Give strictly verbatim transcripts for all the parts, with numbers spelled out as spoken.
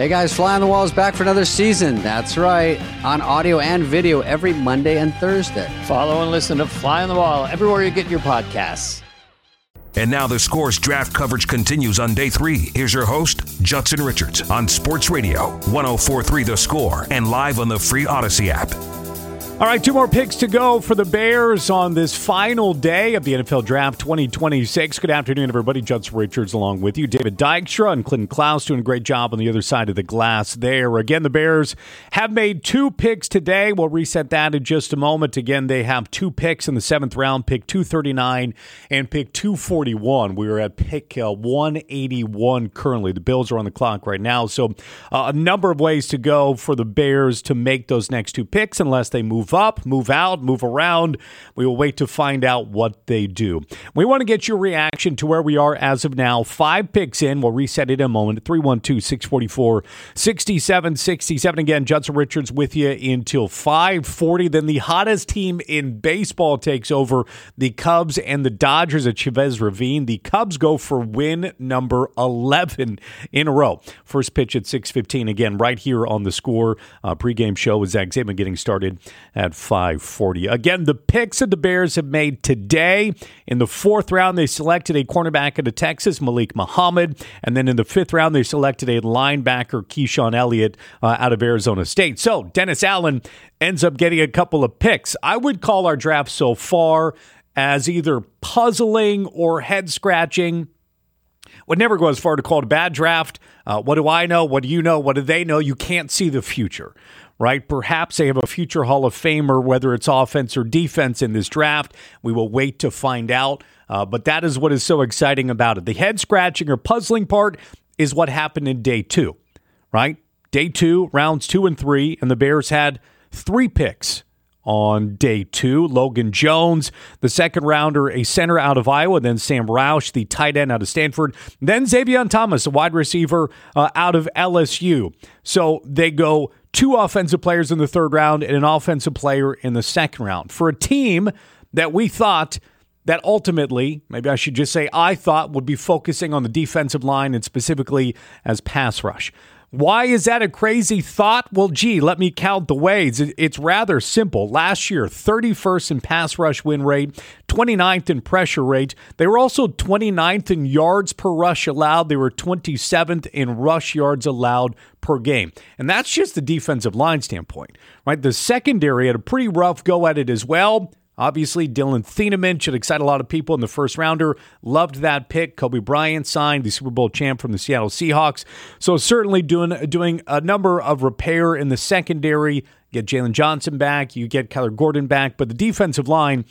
Hey guys, Fly on the Wall is back for another season. That's right, on audio and video every Monday and Thursday. Follow and listen to Fly on the Wall everywhere you get your podcasts. And now the Score's draft coverage continues on day three. Here's your host, Judson Richards, on Sports Radio, one oh four point three The Score, and live on the free Odyssey app. All right, two more picks to go for the Bears on this final day of the N F L Draft twenty twenty-six. Good afternoon, everybody. Judson Richards along with you. David Dykstra and Clinton Klaus doing a great job on the other side of the glass there. Again, the Bears have made two picks today. We'll reset that in just a moment. Again, they have two picks in the seventh round, pick two thirty-nine and pick two forty-one. We are at pick uh, one eighty-one currently. The Bills are on the clock right now. So uh, a number of ways to go for the Bears to make those next two picks unless they move up, move out, move around. We will wait to find out what they do. We want to get your reaction to where we are as of now. Five picks in. We'll reset it in a moment. three one two, six four four, six seven six seven. Again, Judson Richards with you until five forty. Then the hottest team in baseball takes over, the Cubs and the Dodgers at Chavez Ravine. The Cubs go for win number eleven in a row. First pitch at six fifteen. Again, right here on the Score uh, pregame show with Zach Zaidman getting started at five forty. Again, the picks that the Bears have made today. In the fourth round, they selected a cornerback out of Texas, Malik Muhammad. And then in the fifth round, they selected a linebacker, Keyshawn Elliott, uh, out of Arizona State. So Dennis Allen ends up getting a couple of picks. I would call our draft so far as either puzzling or head-scratching. Would never go as far to call it a bad draft. Uh, what do I know? What do you know? What do they know? You can't see the future, right? Perhaps they have a future Hall of Famer, whether it's offense or defense in this draft. We will wait to find out. Uh, but that is what is so exciting about it. The head-scratching or puzzling part is what happened in day two, right? Day two, rounds two and three, and the Bears had three picks on day two. Logan Jones, the second rounder, a center out of Iowa, then Sam Roush, the tight end out of Stanford, then Xavier Thomas, a wide receiver uh, out of L S U. So they go two offensive players in the third round and an offensive player in the second round. For a team that we thought that ultimately, maybe I should just say I thought, would be focusing on the defensive line and specifically as pass rush. Why is that a crazy thought? Well, gee, let me count the ways. It's rather simple. Last year, thirty-first in pass rush win rate, twenty-ninth in pressure rate. They were also twenty-ninth in yards per rush allowed. They were twenty-seventh in rush yards allowed per game. And that's just the defensive line standpoint, right? The secondary had a pretty rough go at it as well. Obviously, Dylan Thieneman should excite a lot of people in the first rounder. Loved that pick. Kobe Bryant signed, the Super Bowl champ from the Seattle Seahawks. So certainly doing doing a number of repair in the secondary. Get Jalen Johnson back. You get Kyler Gordon back. But the defensive line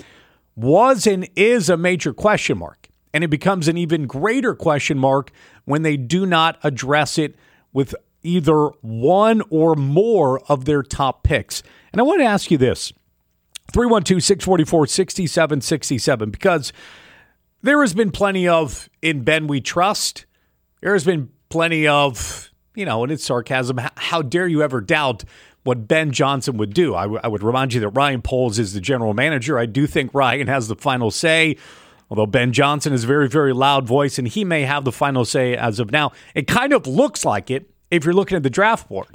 was and is a major question mark. And it becomes an even greater question mark when they do not address it with either one or more of their top picks. And I want to ask you this. three one two, six four four, six seven six seven, because there has been plenty of "in Ben we trust." There has been plenty of, you know, and it's sarcasm, how dare you ever doubt what Ben Johnson would do? I, w- I would remind you that Ryan Poles is the general manager. I do think Ryan has the final say, although Ben Johnson is a very, very loud voice, and he may have the final say as of now. It kind of looks like it if you're looking at the draft board.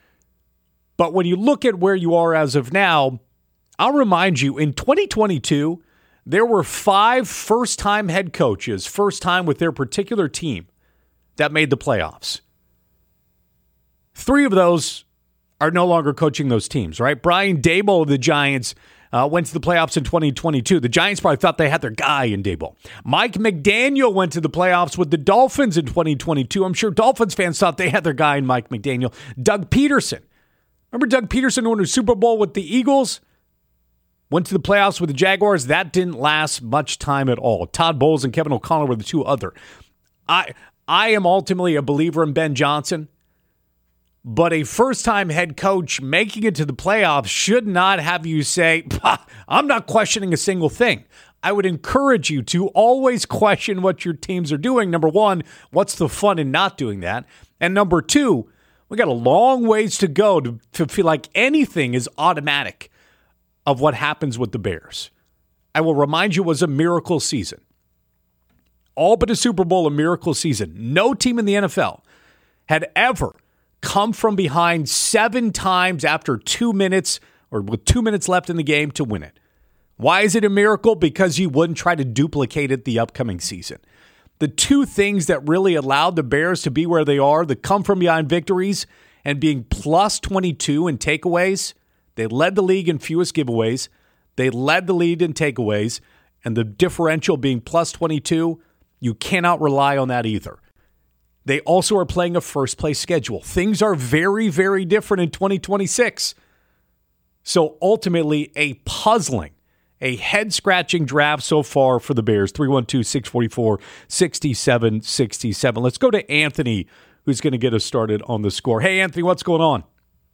But when you look at where you are as of now, I'll remind you, in twenty twenty-two, there were five first-time head coaches, first time with their particular team, that made the playoffs. Three of those are no longer coaching those teams, right? Brian Daboll of the Giants uh, went to the playoffs in twenty twenty-two. The Giants probably thought they had their guy in Daboll. Mike McDaniel went to the playoffs with the Dolphins in twenty twenty-two. I'm sure Dolphins fans thought they had their guy in Mike McDaniel. Doug Peterson. Remember Doug Peterson won a Super Bowl with the Eagles? Went to the playoffs with the Jaguars. That didn't last much time at all. Todd Bowles and Kevin O'Connell were the two other. I I am ultimately a believer in Ben Johnson, but a first-time head coach making it to the playoffs should not have you say, I'm not questioning a single thing. I would encourage you to always question what your teams are doing. Number one, what's the fun in not doing that? And number two, we got a long ways to go to, to feel like anything is automatic of what happens with the Bears. I will remind you, it was a miracle season. All but a Super Bowl, a miracle season. No team in the N F L had ever come from behind seven times after two minutes or with two minutes left in the game to win it. Why is it a miracle? Because you wouldn't try to duplicate it the upcoming season. The two things that really allowed the Bears to be where they are, the come from behind victories and being plus twenty-two in takeaways, they led the league in fewest giveaways. They led the lead in takeaways, and the differential being plus twenty-two, you cannot rely on that either. They also are playing a first-place schedule. Things are very, very different in twenty twenty-six. So ultimately, a puzzling, a head-scratching draft so far for the Bears. three one two, six four four, six seven six seven. Let's go to Anthony, who's going to get us started on the score. Hey, Anthony, what's going on?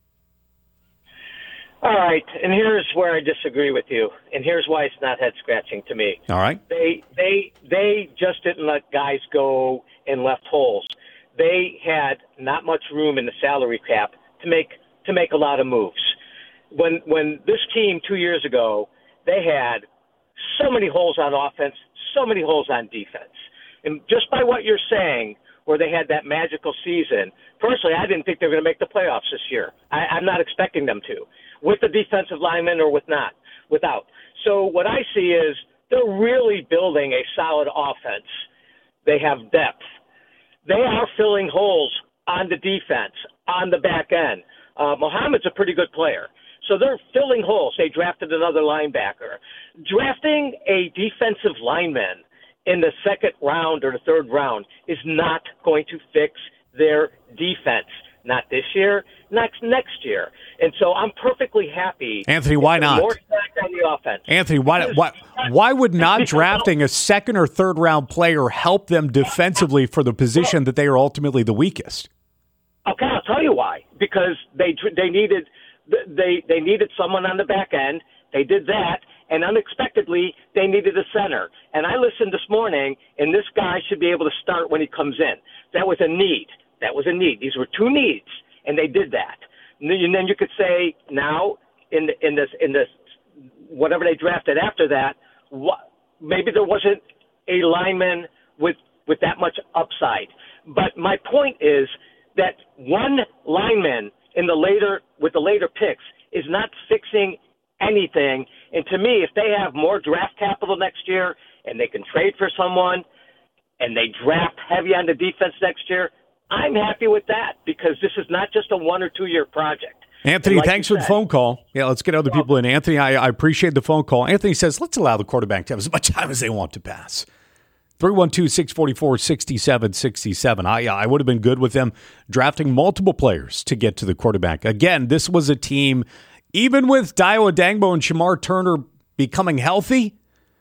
All right, and here's where I disagree with you, and here's why it's not head-scratching to me. All right. They they they just didn't let guys go and left holes. They had not much room in the salary cap to make to make a lot of moves. When when this team two years ago, they had so many holes on offense, so many holes on defense. And just by what you're saying, where they had that magical season, personally, I didn't think they were going to make the playoffs this year. I, I'm not expecting them to, with the defensive linemen or with not, without. So what I see is they're really building a solid offense. They have depth. They are filling holes on the defense, on the back end. Uh, Muhammad's a pretty good player. So they're filling holes. They drafted another linebacker. Drafting a defensive lineman in the second round or the third round is not going to fix their defense. Not this year, not next year. And so I'm perfectly happy. Anthony, why not? More stacked on the offense. Anthony, why, why, why would not drafting a second or third round player help them defensively for the position that they are ultimately the weakest? Okay, I'll tell you why. Because they they needed they they needed someone on the back end. They did that, and unexpectedly, they needed a center. And I listened this morning, and this guy should be able to start when he comes in. That was a need. That was a need. These were two needs, and they did that. And then you could say now in the, in this in this whatever they drafted after that, what, maybe there wasn't a lineman with with that much upside. But my point is that one lineman in the later with the later picks is not fixing anything. And to me, if they have more draft capital next year and they can trade for someone and they draft heavy on the defense next year, I'm happy with that because this is not just a one or two year project. Anthony, like thanks for said, the phone call. Yeah, let's get other people in. Anthony, I, I appreciate the phone call. Anthony says, let's allow the quarterback to have as much time as they want to pass. three one two, six four four, six seven six seven. I, I would have been good with them drafting multiple players to get to the quarterback. Again, this was a team, even with Dayo Odangbo and Shamar Turner becoming healthy,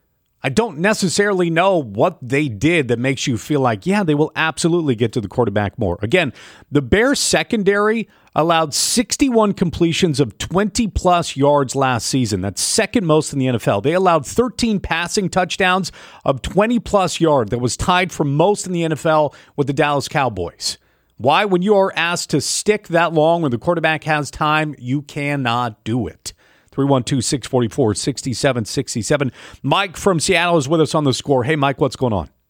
I don't necessarily know what they did that makes you feel like, yeah, they will absolutely get to the quarterback more. Again, the Bears secondary allowed sixty-one completions of twenty-plus yards last season. That's second most in the N F L. They allowed thirteen passing touchdowns of twenty-plus yards. That was tied for most in the N F L with the Dallas Cowboys. Why? When you are asked to stick that long when the quarterback has time, you cannot do it. three one two, six four four, six seven six seven. Mike from Seattle is with us on the score. Hey, Mike, what's going on?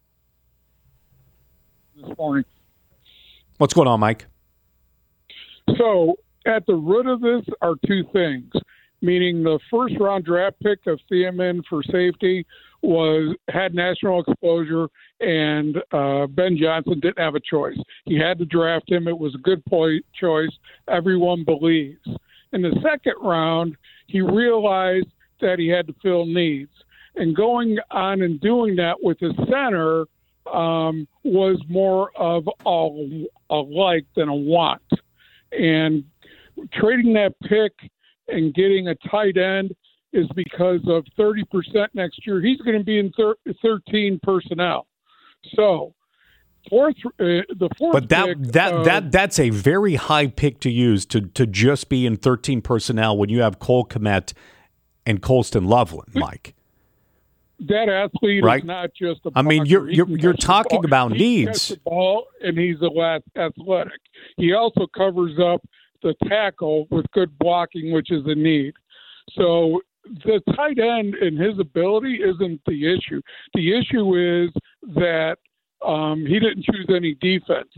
This morning. What's going on, Mike? So, at the root of this are two things, meaning the first-round draft pick of Thiemann for safety was had national exposure, and uh, Ben Johnson didn't have a choice. He had to draft him. It was a good point choice. Everyone believes. In the second round, he realized that he had to fill needs. And going on and doing that with his center um, was more of a, a like than a want. And trading that pick and getting a tight end is because of thirty percent next year. He's going to be in thir- thirteen personnel. So fourth, uh, the fourth But that pick, that uh, that that's a very high pick to use to to just be in thirteen personnel when you have Cole Kmet and Colston Loveland, Mike. That athlete right? is not just a I mean, blocker. you're He you're can you're catch the talking ball. about he needs. Can catch the ball, and he's a last athletic. He also covers up the tackle with good blocking, which is a need. So the tight end and his ability isn't the issue. The issue is that um, he didn't choose any defense.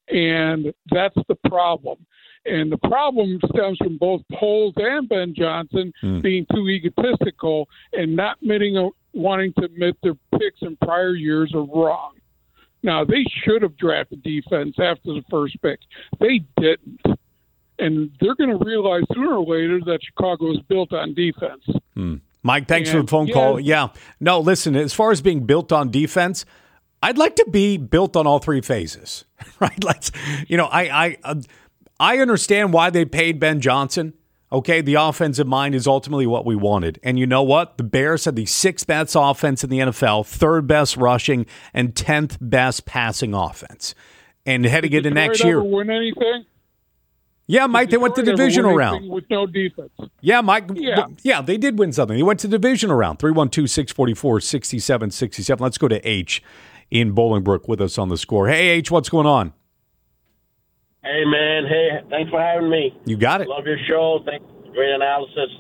And that's the problem. And the problem stems from both Poles and Ben Johnson mm. being too egotistical and not admitting, wanting to admit their picks in prior years are wrong. Now, they should have drafted defense after the first pick. They didn't. And they're going to realize sooner or later that Chicago is built on defense. Mm. Mike, thanks and, for the phone yeah, call. Yeah. No, listen, as far as being built on defense, I'd like to be built on all three phases, right? Let's, you know, I, I, uh, I understand why they paid Ben Johnson. Okay, the offensive mind is ultimately what we wanted. And you know what? The Bears had the sixth best offense in the N F L, third best rushing, and tenth best passing offense. And heading into next year. Ever win anything? Yeah, Mike, they went to divisional round. With no defense. Yeah, Mike. Yeah. yeah, they did win something. They went to divisional round. three one two, six four four, six seven six seven. Let's go to H in Bolingbrook with us on the score. Hey, H, what's going on? Hey, man. Hey, thanks for having me. You got it. Love your show. Thanks. Great analysis.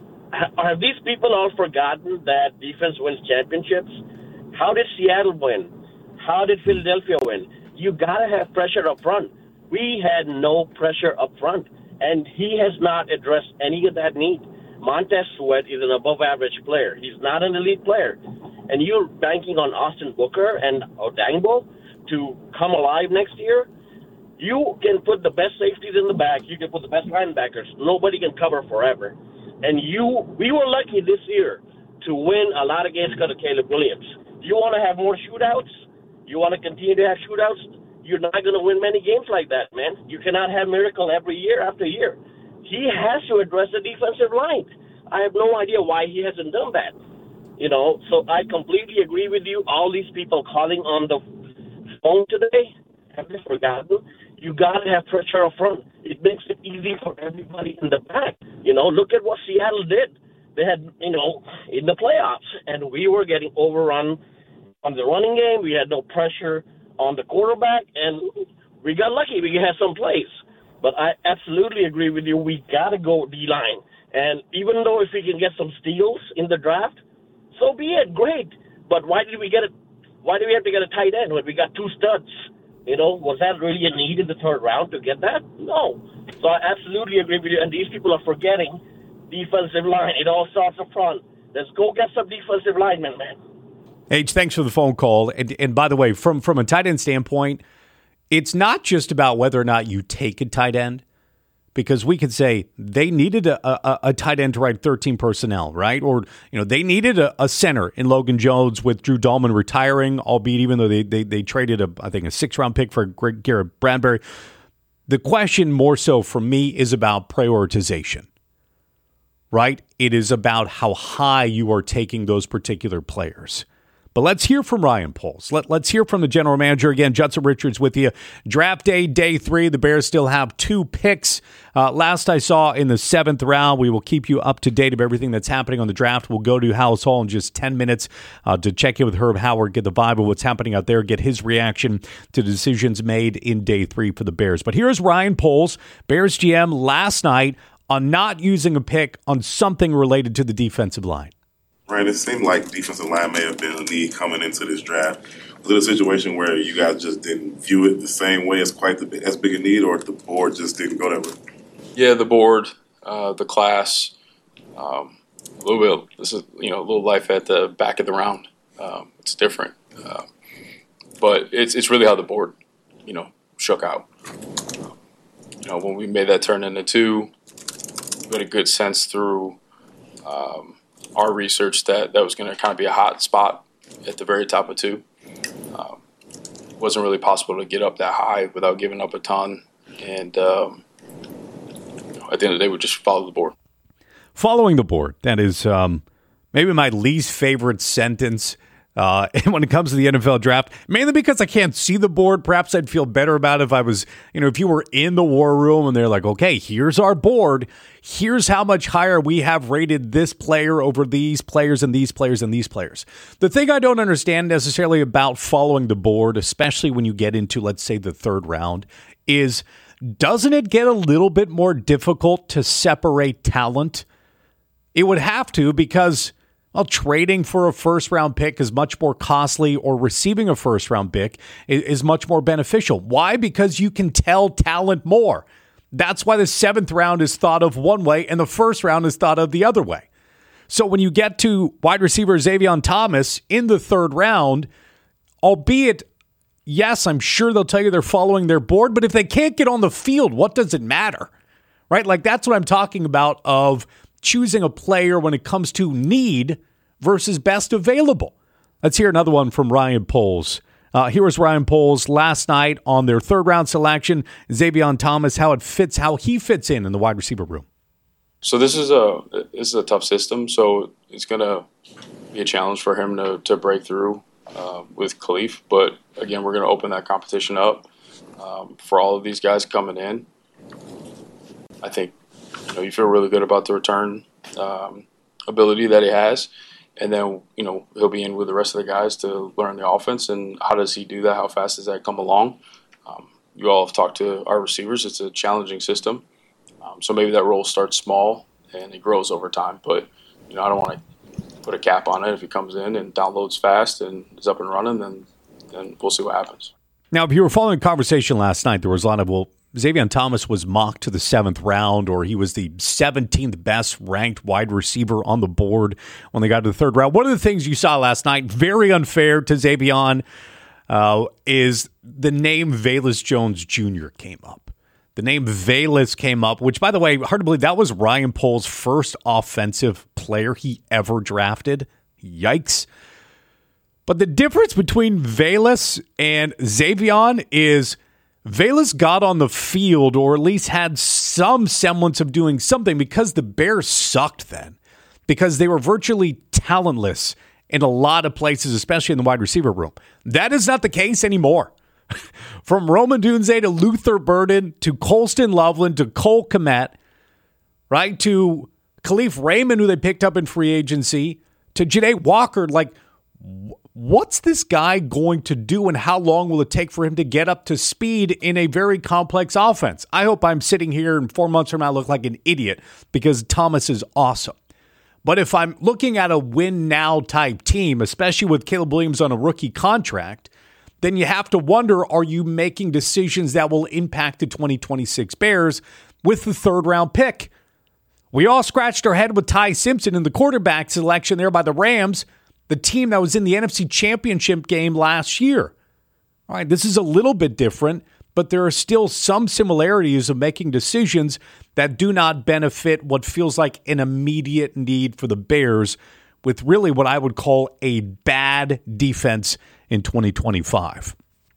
Have these people all forgotten that defense wins championships? How did Seattle win? How did Philadelphia win? You got to have pressure up front. We had no pressure up front, and he has not addressed any of that need. Montez Sweat is an above-average player. He's not an elite player. And you're banking on Austin Booker and Odangbo to come alive next year? You can put the best safeties in the back. You can put the best linebackers. Nobody can cover forever. And you, we were lucky this year to win a lot of games because of Caleb Williams. Do you want to have more shootouts? You want to continue to have shootouts? You're not going to win many games like that, man. You cannot have miracle every year after year. He has to address the defensive line. I have no idea why he hasn't done that. You know, so I completely agree with you. All these people calling on the phone today, have they forgotten? You got to have pressure up front. It makes it easy for everybody in the back. You know, look at what Seattle did. They had, you know, in the playoffs, and we were getting overrun on the running game. We had no pressure on the quarterback, and we got lucky. We had some plays. But I absolutely agree with you. We got to go D-line. And even though if we can get some steals in the draft, so be it. Great. But why did we get it? Why did we have to get a tight end when we got two studs? You know, was that really a need in the third round to get that? No. So I absolutely agree with you. And these people are forgetting defensive line. It all starts up front. Let's go get some defensive linemen, man. H, thanks for the phone call. And, and by the way, from, from a tight end standpoint, it's not just about whether or not you take a tight end, because we could say they needed a, a, a tight end to ride thirteen personnel, right? Or, you know, they needed a, a center in Logan Jones with Drew Dahlman retiring, albeit even though they they, they traded, a I think, a six-round pick for Garrett Bradbury. The question more so for me is about prioritization, right? It is about how high you are taking those particular players. But let's hear from Ryan Poles. Let, let's hear from the general manager again. Judson Richards with you. Draft day, day three. The Bears still have two picks. Uh, last I saw in the seventh round. We will keep you up to date of everything that's happening on the draft. We'll go to Hallis Hall in just ten minutes uh, to check in with Herb Howard, get the vibe of what's happening out there, get his reaction to the decisions made in day three for the Bears. But here's Ryan Poles, Bears G M, last night on not using a pick on something related to the defensive line. Right, it seemed like defensive line may have been a need coming into this draft. Was it a situation where you guys just didn't view it the same way as quite the, as big a need, or the board just didn't go that way? Yeah, the board, uh, the class, um, a little bit. This is you know a little life at the back of the round. Um, it's different, uh, but it's it's really how the board, you know, shook out. Um, you know, when we made that turn into two, we had a good sense through. Um, our research that that was going to kind of be a hot spot at the very top of two. Um, it wasn't really possible to get up that high without giving up a ton. And um, you know, at the end of the day, we just follow the board. Following the board. That is um, maybe my least favorite sentence uh, when it comes to the N F L draft, mainly because I can't see the board. Perhaps I'd feel better about it if I was, you know, if you were in the war room and they're like, okay, here's our board. Here's how much higher we have rated this player over these players and these players and these players. The thing I don't understand necessarily about following the board, especially when you get into, let's say, the third round, is doesn't it get a little bit more difficult to separate talent? It would have to, because Well, trading for a first-round pick is much more costly, or receiving a first-round pick is, is much more beneficial. Why? Because you can tell talent more. That's why the seventh round is thought of one way and the first round is thought of the other way. So when you get to wide receiver Xavier Thomas in the third round, albeit, yes, I'm sure they'll tell you they're following their board, but if they can't get on the field, what does it matter? Right? Like, that's what I'm talking about, of choosing a player when it comes to need versus best available. Let's hear another one from Ryan Poles. Uh, here was Ryan Poles last night on their third round selection, Xavier Thomas, how it fits, how he fits in in the wide receiver room. So this is a this is a tough system. So it's going to be a challenge for him to to break through uh, with Khalif. But again, we're going to open that competition up um, for all of these guys coming in. I think you know you feel really good about the return um, ability that he has, and then you know he'll be in with the rest of the guys to learn the offense. And how does he do that? How fast does that come along? Um, you all have talked to our receivers. It's a challenging system. Um, so maybe that role starts small and it grows over time. But, you know, I don't want to put a cap on it. If he comes in and downloads fast and is up and running, then, then we'll see what happens. Now, if you were following the conversation last night, there was a lot of, well, Xavier Thomas was mocked to the seventh round, or he was the seventeenth best ranked wide receiver on the board when they got to the third round. One of the things you saw last night, very unfair to Xavier, uh, is the name Velus Jones Junior came up. The name Velus came up, which, by the way, hard to believe, that was Ryan Poles' first offensive player he ever drafted. Yikes. But the difference between Velus and Xavier is Velus got on the field, or at least had some semblance of doing something, because the Bears sucked then. Because they were virtually talentless in a lot of places, especially in the wide receiver room. That is not the case anymore. From Rome Odunze to Luther Burden to Colston Loveland to Cole Kmet, right, to Khalif Raymond, who they picked up in free agency, to Janae Walker, like, what's this guy going to do, and how long will it take for him to get up to speed in a very complex offense? I hope I'm sitting here in four months from now look like an idiot, because Thomas is awesome. But if I'm looking at a win-now type team, especially with Caleb Williams on a rookie contract, then you have to wonder, are you making decisions that will impact the twenty twenty-six Bears with the third round pick? We all scratched our head with Ty Simpson in the quarterback selection there by the Rams, the team that was in the N F C Championship game last year. All right, this is a little bit different, but there are still some similarities of making decisions that do not benefit what feels like an immediate need for the Bears, with really what I would call a bad defense in twenty twenty-five.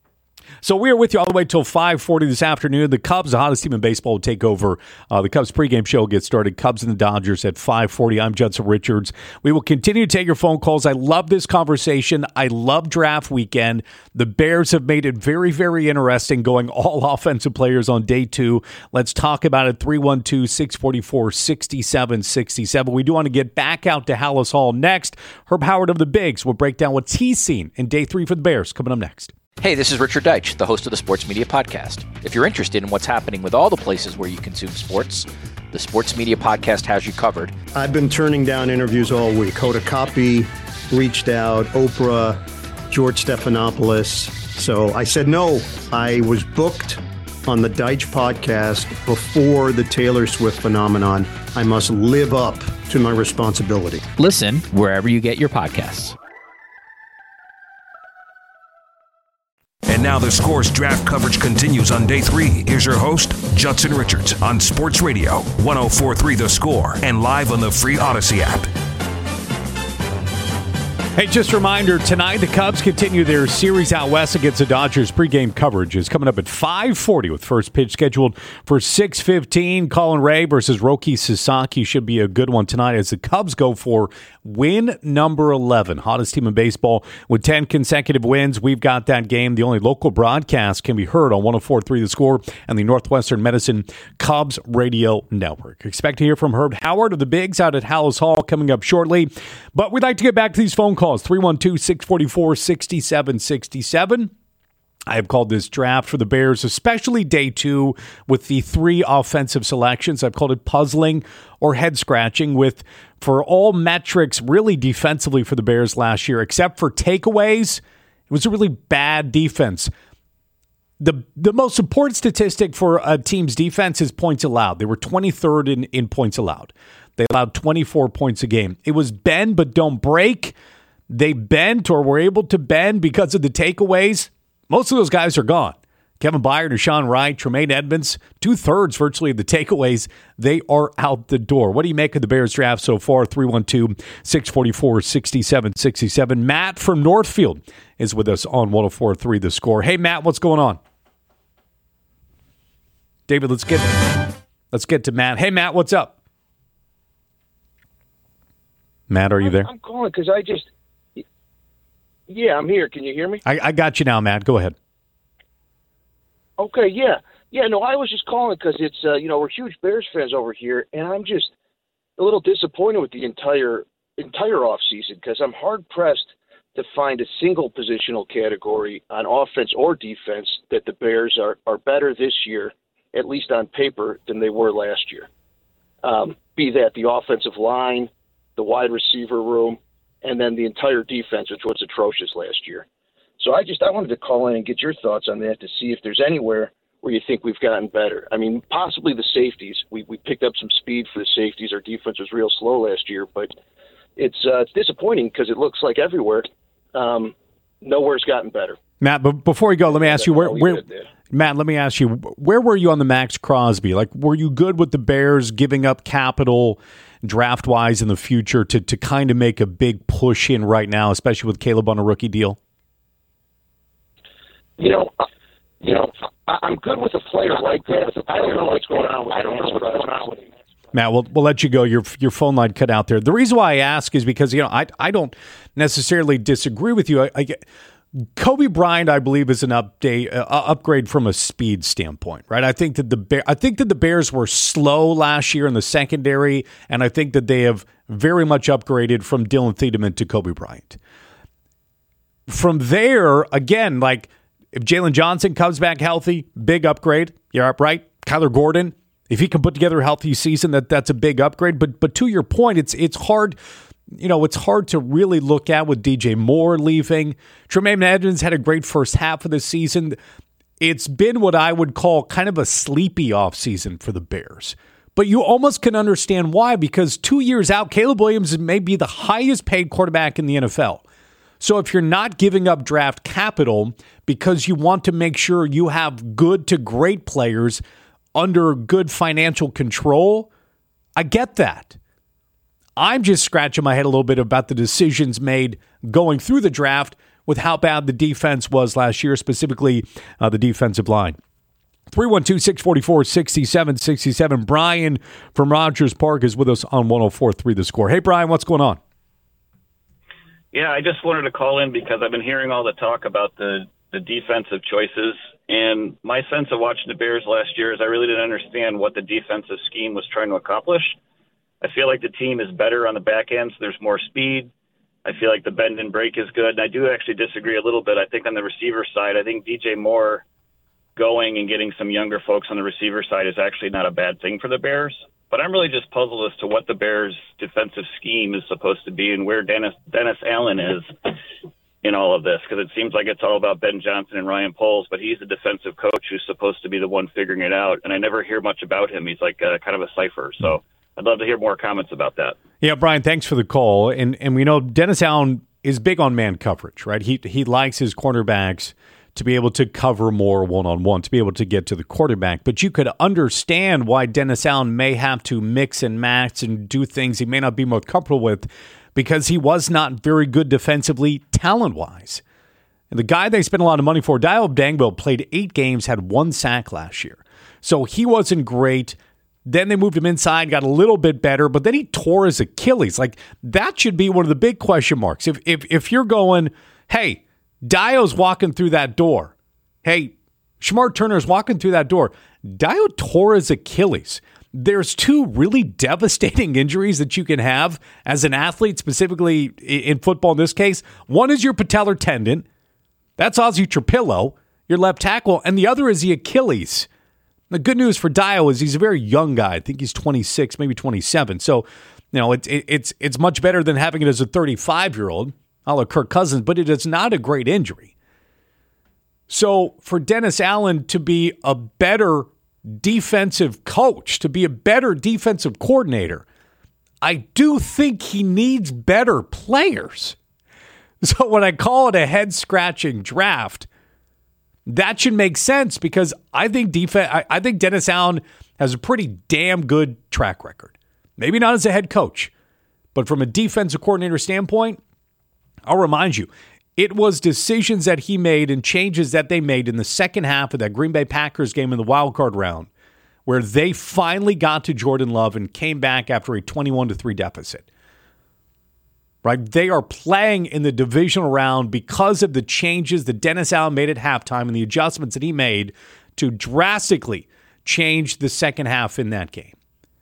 So we are with you all the way till five forty this afternoon. The Cubs, the hottest team in baseball, will take over. Uh, the Cubs pregame show will get started. Cubs and the Dodgers at five forty. I'm Judson Richards. We will continue to take your phone calls. I love this conversation. I love draft weekend. The Bears have made it very, very interesting, going all offensive players on day two. Let's talk about it. three one two, six four four, six seven six seven. We do want to get back out to Hallis Hall next. Herb Howard of the Bigs will break down what he's seen in day three for the Bears. Coming up next. Hey, this is Richard Deitch, the host of the Sports Media Podcast. If you're interested in what's happening with all the places where you consume sports, the Sports Media Podcast has you covered. I've been turning down interviews all week. Hoda Kotb reached out, Oprah, George Stephanopoulos. So I said no. I was booked on the Deitch Podcast before the Taylor Swift phenomenon. I must live up to my responsibility. Listen wherever you get your podcasts. And now the Scores draft coverage continues on day three. Here's your host, Judson Richards, on Sports Radio, one oh four three The Score, and live on the free Odyssey app. Hey, just a reminder, tonight the Cubs continue their series out west against the Dodgers. Pregame coverage is coming up at five forty with first pitch scheduled for six fifteen. Colin Ray versus Roki Sasaki should be a good one tonight as the Cubs go for win number eleven. Hottest team in baseball with ten consecutive wins. We've got that game. The only local broadcast can be heard on one oh four three The Score and the Northwestern Medicine Cubs Radio Network. Expect to hear from Herb Howard of the Bigs out at Hallis Hall coming up shortly. But we'd like to get back to these phone calls. three one two, six four four, six seven six seven. I have called this draft for the Bears, especially day two with the three offensive selections. I've called it puzzling or head-scratching with, for all metrics, really defensively for the Bears last year, except for takeaways. It was a really bad defense. The the most important statistic for a team's defense is points allowed. They were twenty-third in, in points allowed. They allowed twenty-four points a game. It was bend but don't break. They bent or were able to bend because of the takeaways. Most of those guys are gone. Kevin Byard, Deshaun Wright, Tremaine Edmonds, two-thirds virtually of the takeaways, they are out the door. What do you make of the Bears draft so far? three one two, six four four, six seven six seven. Matt from Northfield is with us on one oh four three The Score. Hey, Matt, what's going on? David, let's get let's get to Matt. Hey, Matt, what's up? Matt, are you there? I'm calling because I just... Yeah, I'm here. Can you hear me? I, I got you now, Matt. Go ahead. Okay, yeah. Yeah, no, I was just calling because it's, uh, you know, we're huge Bears fans over here, and I'm just a little disappointed with the entire entire offseason because I'm hard-pressed to find a single positional category on offense or defense that the Bears are, are better this year, at least on paper, than they were last year. Um, be that the offensive line, the wide receiver room, and then the entire defense, which was atrocious last year. So I just I wanted to call in and get your thoughts on that to see if there's anywhere where you think we've gotten better. I mean, possibly the safeties. We we picked up some speed for the safeties. Our defense was real slow last year, but it's uh, it's disappointing because it looks like everywhere, um, nowhere's gotten better. Matt, but before we go, let me ask you where, where Matt, let me ask you, where were you on the Max Crosby? Like, were you good with the Bears giving up capital draft-wise in the future to, to kind of make a big push in right now, especially with Caleb on a rookie deal? You know, you know, I'm good with a player like that. I don't know what's going on with I don't know what's going on with him. Matt, we'll, we'll let you go. Your your phone line cut out there. The reason why I ask is because, you know, I I don't necessarily disagree with you. I, I get Kobe Bryant, I believe, is an update, uh, upgrade from a speed standpoint, right? I think that the Bear, I think that the Bears were slow last year in the secondary, and I think that they have very much upgraded from Dylan Thiedemann to Kobe Bryant. From there, again, like if Jalen Johnson comes back healthy, big upgrade. You're up, right? Kyler Gordon, if he can put together a healthy season, that that's a big upgrade. But but to your point, it's it's hard. You know, it's hard to really look at with D J Moore leaving. Tremaine Edmonds had a great first half of the season. It's been what I would call kind of a sleepy offseason for the Bears. But you almost can understand why, because two years out, Caleb Williams may be the highest paid quarterback in the N F L. So if you're not giving up draft capital because you want to make sure you have good to great players under good financial control, I get that. I'm just scratching my head a little bit about the decisions made going through the draft with how bad the defense was last year, specifically uh, the defensive line. three one two, six four four, six seven six seven. Brian from Rogers Park is with us on one oh four three The Score. Hey, Brian, what's going on? Yeah, I just wanted to call in because I've been hearing all the talk about the, the defensive choices, and my sense of watching the Bears last year is I really didn't understand what the defensive scheme was trying to accomplish. I feel like the team is better on the back end, so there's more speed. I feel like the bend and break is good. And I do actually disagree a little bit. I think on the receiver side, I think D J Moore going and getting some younger folks on the receiver side is actually not a bad thing for the Bears. But I'm really just puzzled as to what the Bears' defensive scheme is supposed to be and where Dennis Dennis Allen is in all of this, because it seems like it's all about Ben Johnson and Ryan Poles, but he's the defensive coach who's supposed to be the one figuring it out. And I never hear much about him. He's like a, kind of a cipher. So I'd love to hear more comments about that. Yeah, Brian, thanks for the call. And and we know Dennis Allen is big on man coverage, right? He he likes his cornerbacks to be able to cover more one-on-one, to be able to get to the quarterback. But you could understand why Dennis Allen may have to mix and match and do things he may not be most comfortable with because he was not very good defensively talent-wise. And the guy they spent a lot of money for, Dio Dangbo, played eight games, had one sack last year. So he wasn't great. Then they moved him inside, got a little bit better, but then he tore his Achilles. Like, that should be one of the big question marks. If if if you're going, hey, Dio's walking through that door. Hey, Shemar Turner's walking through that door. Dio tore his Achilles. There's two really devastating injuries that you can have as an athlete, specifically in football in this case. One is your patellar tendon. That's Ozzy Trapillo. your left tackle, and the other is the Achilles. The good news for Dio is he's a very young guy. I think he's twenty-six, maybe twenty-seven. So, you know, it's it, it's it's much better than having it as a thirty-five-year-old, a la Kirk Cousins, but it is not a great injury. So for Dennis Allen to be a better defensive coach, to be a better defensive coordinator, I do think he needs better players. So when I call it a head-scratching draft, that should make sense because I think defense. I, I think Dennis Allen has a pretty damn good track record. Maybe not as a head coach, but from a defensive coordinator standpoint, I'll remind you, it was decisions that he made and changes that they made in the second half of that Green Bay Packers game in the wild card round, where they finally got to Jordan Love and came back after a twenty-one to three deficit. Right? They are playing in the divisional round because of the changes that Dennis Allen made at halftime and the adjustments that he made to drastically change the second half in that game.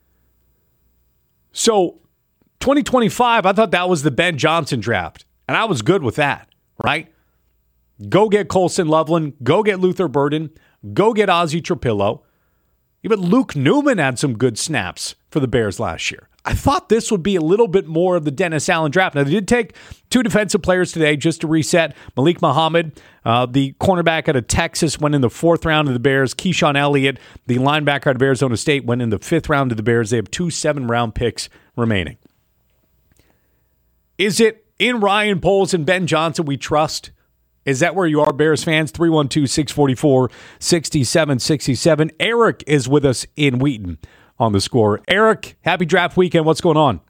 So, twenty twenty-five, I thought that was the Ben Johnson draft, and I was good with that, right? Go get Colson Loveland, go get Luther Burden, go get Ozzie Trapillo. Even Luke Newman had some good snaps for the Bears last year. I thought this would be a little bit more of the Dennis Allen draft. Now, they did take two defensive players today just to reset. Malik Muhammad, uh, the cornerback out of Texas, went in the fourth round of the Bears. Keyshawn Elliott, the linebacker out of Arizona State, went in the fifth round of the Bears. They have two seven-round picks remaining. Is it in Ryan Poles and Ben Johnson we trust? Is that where you are, Bears fans? three one two, six four four, six seven six seven. Eric is with us in Wheaton on the Score. Eric, happy draft weekend. What's going on?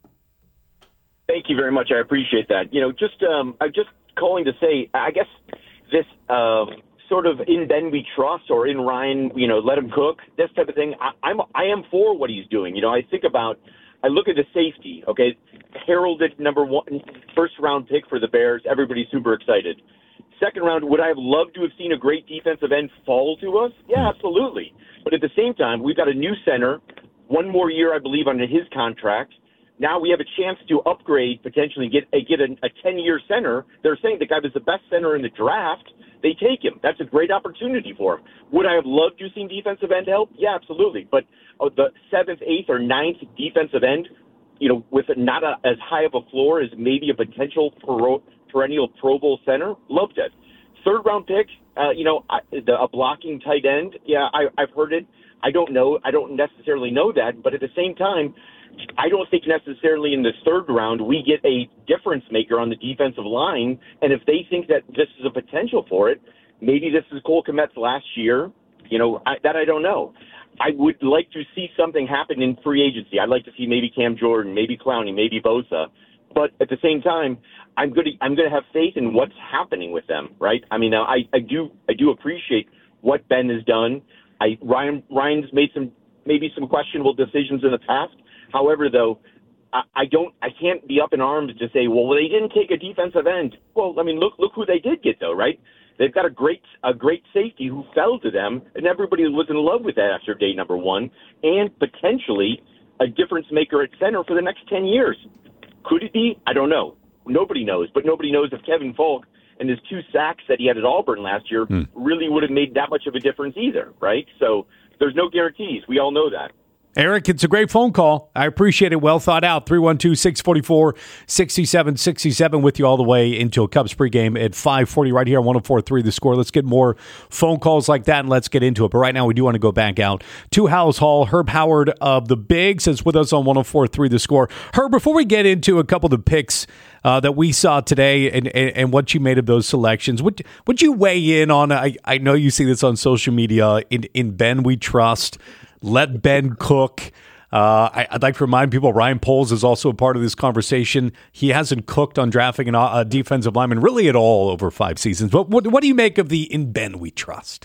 Thank you very much. I appreciate that. You know, just um, I'm just calling to say, I guess this uh, sort of in Ben we trust or in Ryan, you know, let him cook, this type of thing. I, I'm I am for what he's doing. You know, I think about, I look at the safety. Okay, heralded number one, first round pick for the Bears. Everybody's super excited. Second round, would I have loved to have seen a great defensive end fall to us? Yeah, absolutely. But at the same time, we've got a new center. One more year, I believe, under his contract. Now we have a chance to upgrade, potentially get a, get a, a ten-year center. They're saying the guy was the best center in the draft. They take him. That's a great opportunity for him. Would I have loved to have seen defensive end help? Yeah, absolutely. But uh, the seventh, eighth, or ninth defensive end, you know, with not a, as high of a floor as maybe a potential per- perennial Pro Bowl center, loved it. Third-round pick, uh, you know, I, the, a blocking tight end, yeah, I, I've heard it. I don't know. I don't necessarily know that. But at the same time, I don't think necessarily in this third round we get a difference maker on the defensive line. And if they think that this is a potential for it, maybe this is Cole Kmet's last year. You know, I, that I don't know. I would like to see something happen in free agency. I'd like to see maybe Cam Jordan, maybe Clowney, maybe Bosa. But at the same time, I'm going to I'm going to have faith in what's happening with them, right? I mean, I, I do I do appreciate what Ben has done. I, Ryan Ryan's made some maybe some questionable decisions in the past. However, though, I, I don't I can't be up in arms to say, well, they didn't take a defensive end. Well, I mean, look look who they did get though, right? They've got a great a great safety who fell to them, and everybody was in love with that after day number one, and potentially a difference maker at center for the next ten years. Could it be? I don't know. Nobody knows, but nobody knows if Kevin Falk and his two sacks that he had at Auburn last year hmm. really would have made that much of a difference either, right? So there's no guarantees. We all know that. Eric, it's a great phone call. I appreciate it. Well thought out. three one two, six four four, six seven six seven with you all the way into a Cubs pregame at five forty right here on one oh four point three The Score. Let's get more phone calls like that and let's get into it. But right now we do want to go back out to House Hall. Herb Howard of the Bigs is with us on one oh four point three The Score. Herb, before we get into a couple of the picks uh, that we saw today and, and, and what you made of those selections, would, would you weigh in on, I, I know you see this on social media, in, in Ben We Trust, let Ben cook. Uh, I, I'd like to remind people Ryan Poles is also a part of this conversation. He hasn't cooked on drafting an, a defensive lineman really at all over five seasons. But what, what do you make of the in Ben We Trust?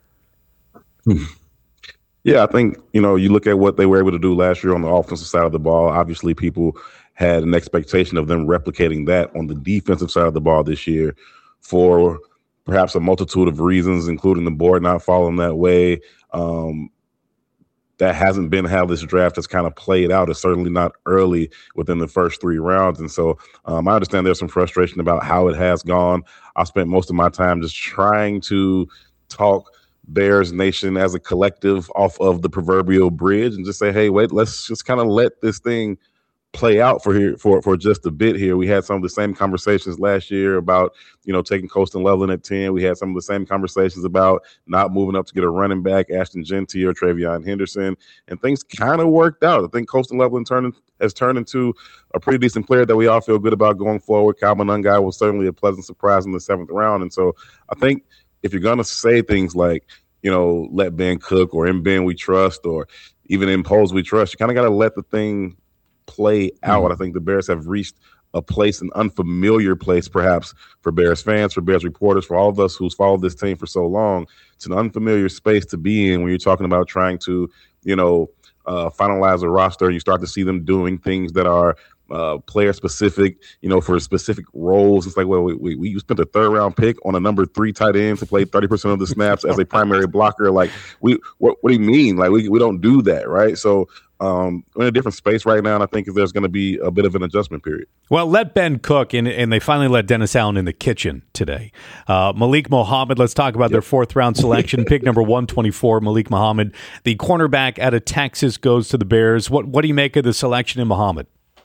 Yeah, I think, you know, you look at what they were able to do last year on the offensive side of the ball. Obviously, people had an expectation of them replicating that on the defensive side of the ball this year for perhaps a multitude of reasons, including the board not following that way. Um, That hasn't been how this draft has kind of played out. It's certainly not early within the first three rounds. And so um, I understand there's some frustration about how it has gone. I spent most of my time just trying to talk Bears Nation as a collective off of the proverbial bridge and just say, hey, wait, let's just kind of let this thing play out for here for, for just a bit here. We had some of the same conversations last year about, you know, taking Colston Loveland at ten. We had some of the same conversations about not moving up to get a running back, Ashton Genty or Travion Henderson, and things kind of worked out. I think Colston Loveland turned has turned into a pretty decent player that we all feel good about going forward. Kyle Monangai was certainly a pleasant surprise in the seventh round. And so I think if you're going to say things like, you know, let Ben cook or in Ben we trust or even impose we trust, you kind of got to let the thing play out. Mm-hmm. I think the Bears have reached a place, an unfamiliar place perhaps for Bears fans, for Bears reporters, for all of us who's followed this team for so long. It's an unfamiliar space to be in when you're talking about trying to, you know, uh, finalize a roster. You start to see them doing things that are uh, player specific, you know, for specific roles. It's like, well, we, we, we spent a third round pick on a number three tight end to play thirty percent of the snaps as a primary blocker. Like, we, what, what do you mean? Like, we, we don't do that, right? So, Um, we're in a different space right now, and I think there's going to be a bit of an adjustment period. Well, let Ben cook, and, and they finally let Dennis Allen in the kitchen today. Uh, Malik Muhammad, let's talk about yep. their fourth-round selection, pick number one twenty-four, Malik Muhammad. The cornerback out of Texas goes to the Bears. What, what do you make of the selection in Muhammad?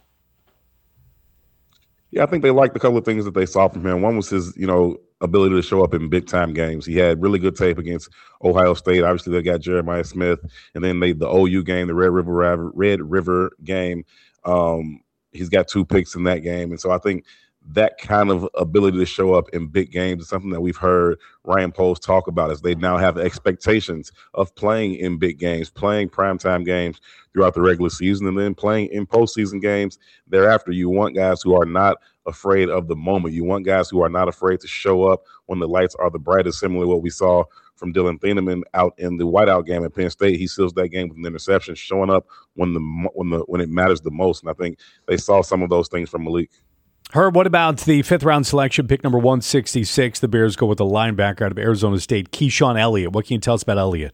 Yeah, I think they liked a couple of things that they saw from him. One was his, you know, ability to show up in big-time games. He had really good tape against Ohio State. Obviously, they got Jeremiah Smith, and then they the O U game, the Red River Red River game. Um, he's got two picks in that game, and so I think that kind of ability to show up in big games is something that we've heard Ryan Poles talk about, as they now have expectations of playing in big games, playing primetime games throughout the regular season, and then playing in postseason games thereafter. You want guys who are not afraid of the moment. You want guys who are not afraid to show up when the lights are the brightest, similar to what we saw from Dylan Thieneman out in the whiteout game at Penn State. He seals that game with an interception, showing up when the when the when it matters the most. And I think they saw some of those things from Malik. Herb, what about the fifth-round selection, pick number one sixty-six? The Bears go with a linebacker out of Arizona State, Keyshawn Elliott. What can you tell us about Elliott?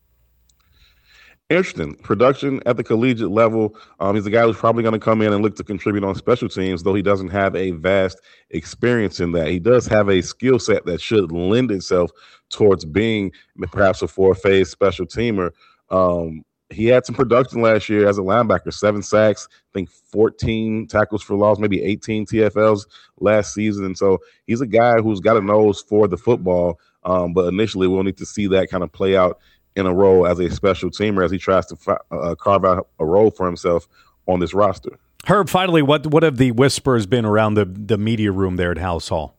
Interesting. Production at the collegiate level. Um, he's a guy who's probably going to come in and look to contribute on special teams, though he doesn't have a vast experience in that. He does have a skill set that should lend itself towards being perhaps a four-phase special teamer. Um, he had some production last year as a linebacker, seven sacks, I think fourteen tackles for loss, maybe eighteen T F Ls last season. And so he's a guy who's got a nose for the football, um, but initially we'll need to see that kind of play out in a role as a special teamer as he tries to fi- uh, carve out a role for himself on this roster. Herb, finally, what what have the whispers been around the, the media room there at House Hall?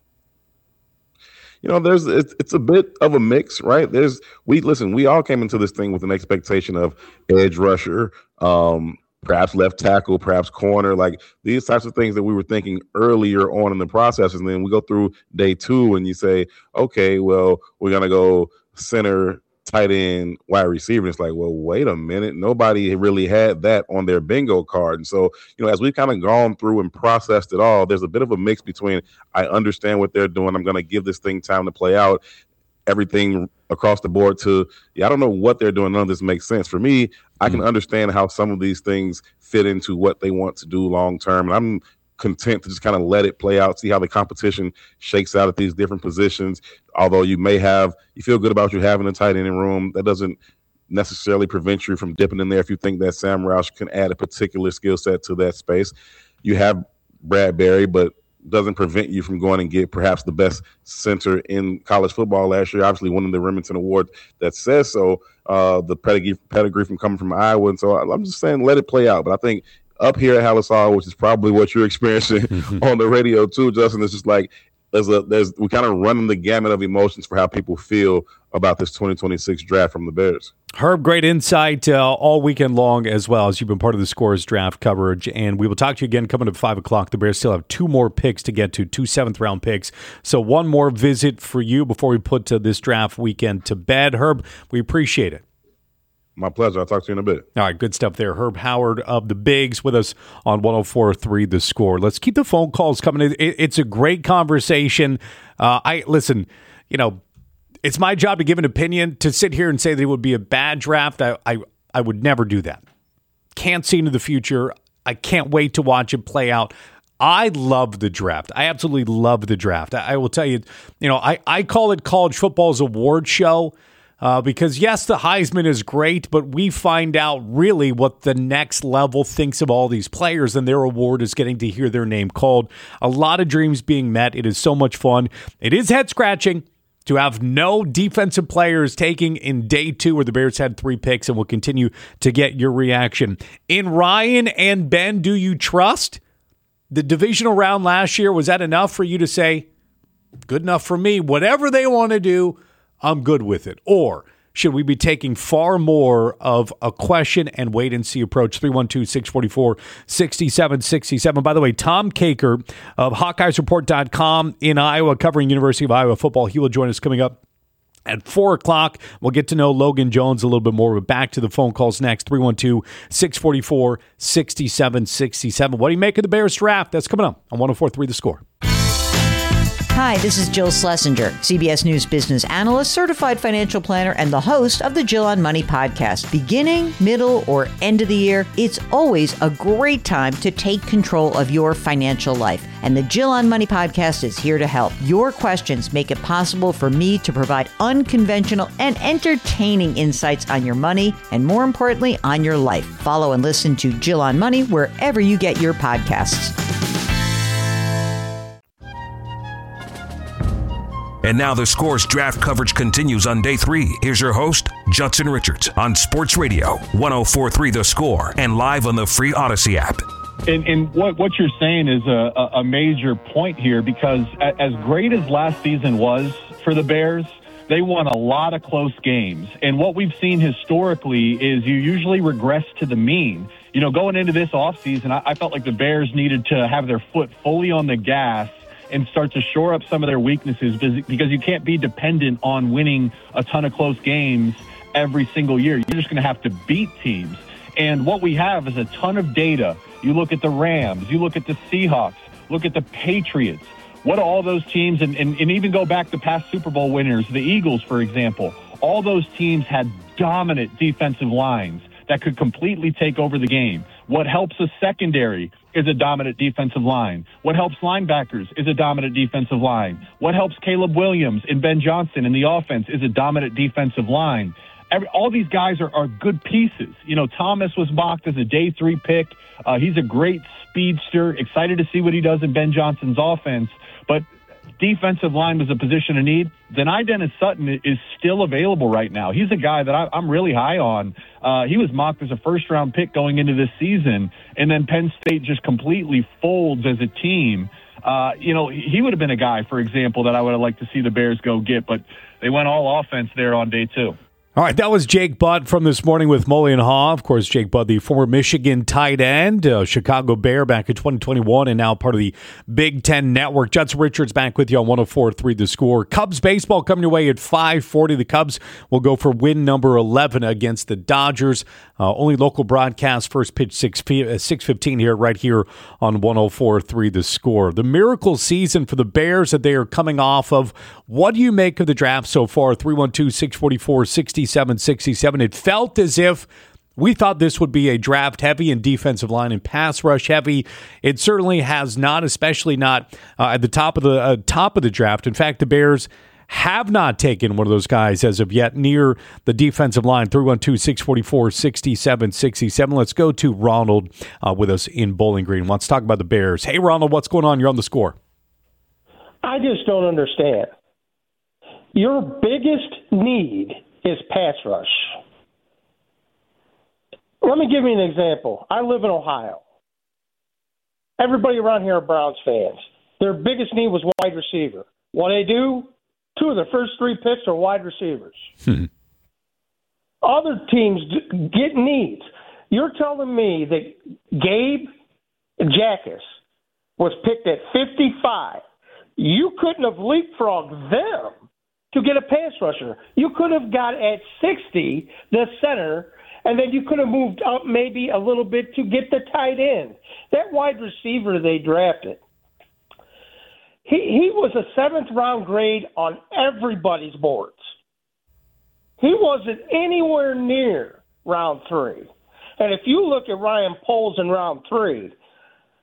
You know, there's it's, it's a bit of a mix, right? There's we listen. We all came into this thing with an expectation of edge rusher, um, perhaps left tackle, perhaps corner, like these types of things that we were thinking earlier on in the process. And then we go through day two, and you say, okay, well, we're gonna go center, tight end, wide receiver. It's like, well, wait a minute. Nobody really had that on their bingo card. And so, you know, as we've kind of gone through and processed it all, there's a bit of a mix between I understand what they're doing. I'm going to give this thing time to play out. Everything across the board to, yeah, I don't know what they're doing. None of this makes sense. For me, I can understand how some of these things fit into what they want to do long term. And I'm content to just kind of let it play out, see how the competition shakes out at these different positions. Although you may have, you feel good about you having a tight end room, that doesn't necessarily prevent you from dipping in there if you think that Sam Roush can add a particular skill set to that space. You have Bradbury, but doesn't prevent you from going and get perhaps the best center in college football last year, obviously winning the Remington Award that says so, uh, the pedigree, pedigree from coming from Iowa. And so I'm just saying, let it play out. But I think up here at Halas Hall, which is probably what you're experiencing on the radio too, Justin, it's just like there's a there's we kind of running the gamut of emotions for how people feel about this twenty twenty-six draft from the Bears. Herb, great insight uh, all weekend long as well, as you've been part of the Scores draft coverage. And we will talk to you again coming up at five o'clock. The Bears still have two more picks to get to, two seventh-round picks. So one more visit for you before we put uh, this draft weekend to bed. Herb, we appreciate it. My pleasure. I'll talk to you in a bit. All right, good stuff there. Herb Howard of the Bigs with us on one oh four point three The Score. Let's keep the phone calls coming. It, it's a great conversation. Uh, I listen, you know, it's my job to give an opinion. To sit here and say that it would be a bad draft, I, I, I would never do that. Can't see into the future. I can't wait to watch it play out. I love the draft. I absolutely love the draft. I, I will tell you, you know, I, I call it college football's award show uh, because, yes, the Heisman is great, but we find out really what the next level thinks of all these players, and their award is getting to hear their name called. A lot of dreams being met. It is so much fun. It is head-scratching to have no defensive players taking in day two where the Bears had three picks, and we'll continue to get your reaction. In Ryan and Ben, do you trust? The divisional round last year, was that enough for you to say, good enough for me, whatever they want to do, I'm good with it? Or should we be taking far more of a question and wait and see approach? three one two, six four four, six seven six seven. By the way, Tom Caker of Hawkeyes Report dot com in Iowa, covering University of Iowa football. He will join us coming up at four o'clock. We'll get to know Logan Jones a little bit more, but back to the phone calls next. three one two, six four four, six seven six seven. What do you make of the Bears draft? That's coming up on one oh four point three The Score. Hi, this is Jill Schlesinger, C B S News business analyst, certified financial planner, and the host of the Jill on Money podcast. Beginning, middle, or end of the year, it's always a great time to take control of your financial life. And the Jill on Money podcast is here to help. Your questions make it possible for me to provide unconventional and entertaining insights on your money, and more importantly, on your life. Follow and listen to Jill on Money wherever you get your podcasts. And now the Score's draft coverage continues on day three. Here's your host, Judson Richards, on Sports Radio, one oh four point three The Score, and live on the free Odyssey app. And, and what, what you're saying is a, a major point here, because as great as last season was for the Bears, they won a lot of close games. And what we've seen historically is you usually regress to the mean. You know, going into this offseason, I, I felt like the Bears needed to have their foot fully on the gas and start to shore up some of their weaknesses, because you can't be dependent on winning a ton of close games every single year. You're just going to have to beat teams. And what we have is a ton of data. You look at the Rams, you look at the Seahawks, look at the Patriots. What do all those teams, and, and, and even go back to past Super Bowl winners, the Eagles, for example, all those teams had dominant defensive lines that could completely take over the game. What helps a secondary is a dominant defensive line. What helps linebackers is a dominant defensive line. What helps Caleb Williams and Ben Johnson in the offense is a dominant defensive line. Every, all these guys are, are good pieces. You know, Thomas was mocked as a day three pick. Uh, he's a great speedster. Excited to see what he does in Ben Johnson's offense. But defensive line was a position of need. Deni Dennis Sutton is still available right now. He's a guy that I, I'm really high on. Uh, he was mocked as a first-round pick going into this season, and then Penn State just completely folds as a team. Uh, you know, he would have been a guy, for example, that I would have liked to see the Bears go get, but they went all offense there on day two. All right, that was Jake Butt from This Morning with Mully and Haw. Of course, Jake Butt, the former Michigan tight end, uh, Chicago Bear back in twenty twenty-one, and now part of the Big Ten Network. Judson Richards back with you on one oh four point three The Score. Cubs baseball coming your way at five forty. The Cubs will go for win number eleven against the Dodgers. Uh, only local broadcast, first pitch six fifteen here, right here on one oh four point three The Score. The miracle season for the Bears that they are coming off of. What do you make of the draft so far? three one two, six four four, six seven six seven. It felt as if we thought this would be a draft heavy and defensive line and pass rush heavy. It certainly has not, especially not uh, at the top of the uh, top of the draft. In fact, the Bears have not taken one of those guys as of yet near the defensive line. three one two, six four four, six seven six seven. Let's go to Ronald uh, with us in Bowling Green. Let's talk about the Bears. Hey, Ronald, what's going on? You're on The Score. I just don't understand. Your biggest need is pass rush. Let me give you an example. I live in Ohio. Everybody around here are Browns fans. Their biggest need was wide receiver. What they do? Two of their first three picks are wide receivers. Hmm. Other teams get needs. You're telling me that Gabe Jackas was picked at fifty-five. You couldn't have leapfrogged them to get a pass rusher. You could have got at sixty the center, and then you could have moved up maybe a little bit to get the tight end. That wide receiver they drafted, he, he was a seventh-round grade on everybody's boards. He wasn't anywhere near round three. And if you look at Ryan Poles in round three,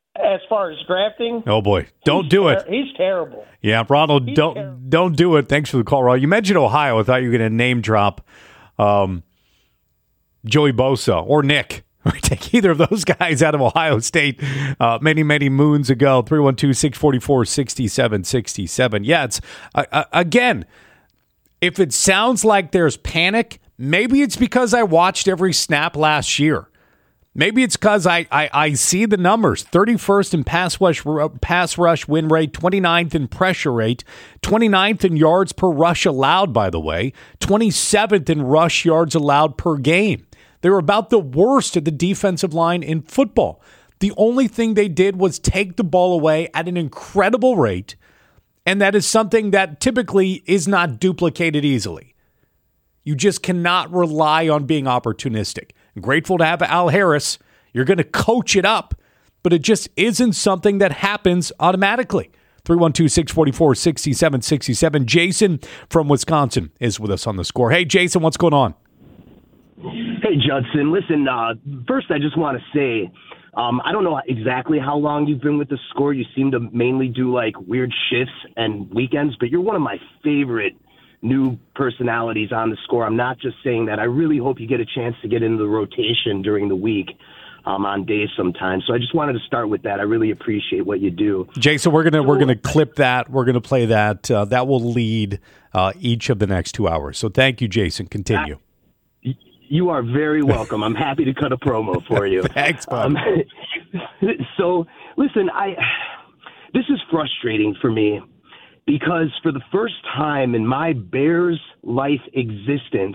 as far as drafting. Oh boy, don't he's do ter- it. He's terrible. Yeah, Ronald, He's don't terrible. don't do it. Thanks for the call, Ronald. You mentioned Ohio. I thought you were going to name drop um, Joey Bosa or Nick. Take either of those guys out of Ohio State uh, many, many moons ago. three one two, six four four, six seven six seven. Yeah, it's, uh, uh, again, if it sounds like there's panic, maybe it's because I watched every snap last year. Maybe it's because I, I, I see the numbers. thirty-first in pass rush, pass rush win rate, twenty-ninth in pressure rate, twenty-ninth in yards per rush allowed, by the way, twenty-seventh in rush yards allowed per game. They were about the worst at the defensive line in football. The only thing they did was take the ball away at an incredible rate, and that is something that typically is not duplicated easily. You just cannot rely on being opportunistic. I'm grateful to have Al Harris. You're going to coach it up, but it just isn't something that happens automatically. three one two, six four four, six seven six seven. Jason from Wisconsin is with us on the score. Hey, Jason, what's going on? Hey, Judson. Listen, uh, first I just want to say, um, I don't know exactly how long you've been with the score. You seem to mainly do like weird shifts and weekends, but you're one of my favorite new personalities on the score. I'm not just saying that. I really hope you get a chance to get into the rotation during the week um, on days sometimes. So I just wanted to start with that. I really appreciate what you do. Jason, we're gonna so, we're gonna clip that. We're gonna play that. Uh, that will lead uh, each of the next two hours. So thank you, Jason. Continue. I, You are very welcome. I'm happy to cut a promo for you. Thanks, bud. Um, so, listen, I this is frustrating for me because for the first time in my Bears life existence,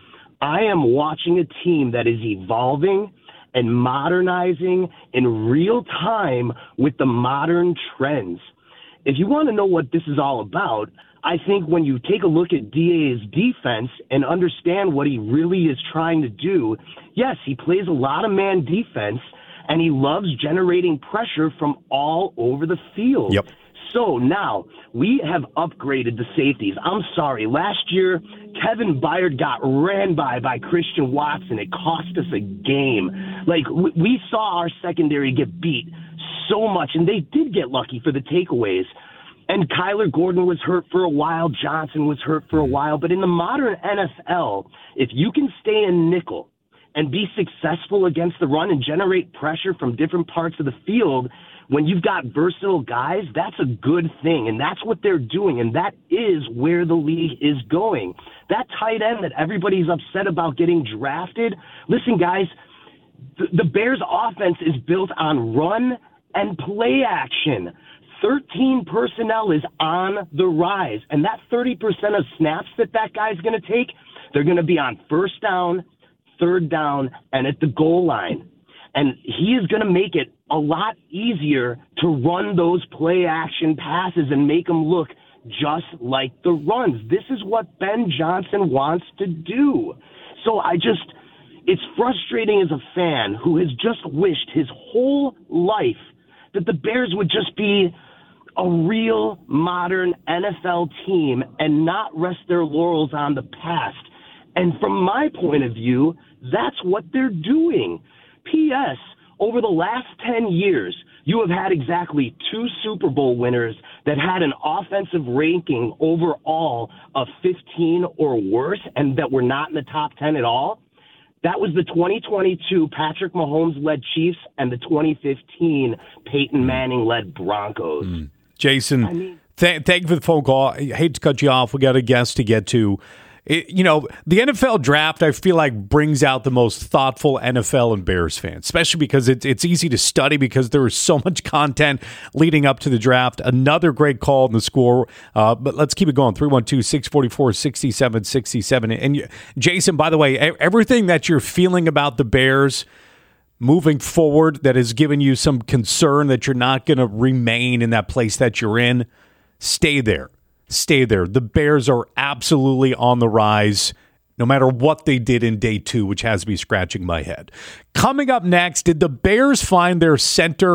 I am watching a team that is evolving and modernizing in real time with the modern trends. If you want to know what this is all about, I think when you take a look at D A's defense and understand what he really is trying to do, yes, he plays a lot of man defense, and he loves generating pressure from all over the field. Yep. So now we have upgraded the safeties. I'm sorry. Last year, Kevin Byard got ran by by Christian Watson. It cost us a game. Like, we saw our secondary get beat so much, and they did get lucky for the takeaways. And Kyler Gordon was hurt for a while. Johnson was hurt for a while. But in the modern N F L, if you can stay in nickel and be successful against the run and generate pressure from different parts of the field, when you've got versatile guys, that's a good thing. And that's what they're doing. And that is where the league is going. That tight end that everybody's upset about getting drafted, listen, guys, the, the Bears' offense is built on run and play action. thirteen personnel is on the rise, and that thirty percent of snaps that that guy's going to take, they're going to be on first down, third down, and at the goal line. And he is going to make it a lot easier to run those play action passes and make them look just like the runs. This is what Ben Johnson wants to do. So I just, it's frustrating as a fan who has just wished his whole life that the Bears would just be a real modern N F L team and not rest their laurels on the past. And from my point of view, that's what they're doing. P S. Over the last ten years, you have had exactly two Super Bowl winners that had an offensive ranking overall of fifteen or worse and that were not in the top ten at all. That was the twenty twenty-two Patrick Mahomes-led Chiefs and the twenty fifteen Peyton Manning-led Broncos. Mm. Jason, I mean, th- thank you for the phone call. I hate to cut you off. We got a guest to get to. It, you know, the N F L draft, I feel like, brings out the most thoughtful N F L and Bears fans, especially because it's it's easy to study because there is so much content leading up to the draft. Another great call in the score, uh, but let's keep it going. three one two, six four four, six seven six seven. And you, Jason, by the way, everything that you're feeling about the Bears moving forward that has given you some concern that you're not going to remain in that place that you're in, stay there. Stay there. The Bears are absolutely on the rise, no matter what they did in day two, which has me scratching my head. Coming up next, did the Bears find their center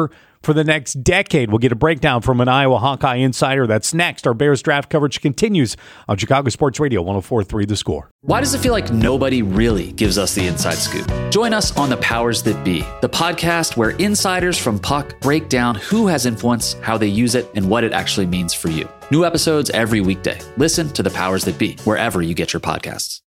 for the next decade. We'll get a breakdown from an Iowa Hawkeye insider. That's next. Our Bears draft coverage continues on Chicago Sports Radio one oh four point three The Score. Why does it feel like nobody really gives us the inside scoop? Join us on The Powers That Be, the podcast where insiders from Puck break down who has influence, how they use it, and what it actually means for you. New episodes every weekday. Listen to The Powers That Be wherever you get your podcasts.